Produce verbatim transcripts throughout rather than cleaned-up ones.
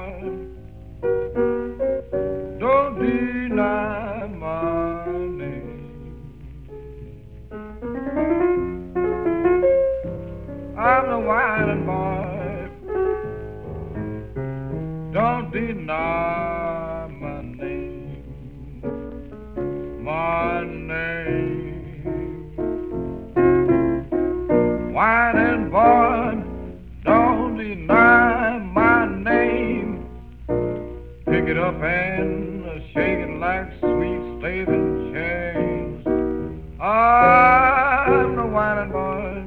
boy. Don't deny my name. I'm the whining boy. Don't deny my name. My name. Whining boy, don't deny my name. Pick it up and shake it like sweet slaving chains. I'm the whining boy.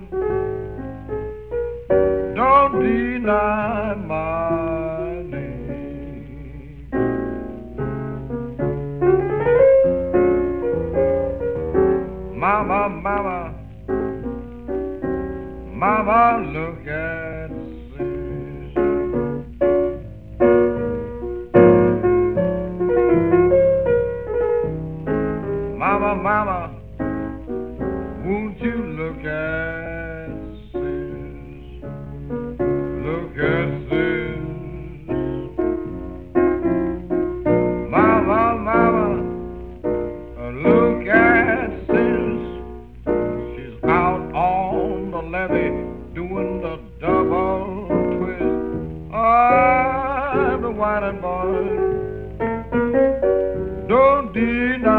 Don't deny my name. Mama, mama, mama, look at this. Mama, mama, won't you look at this? Look at this. Mama, mama, look at this. She's out on the levee doing the double twist. I'm the whining boy. Don't deny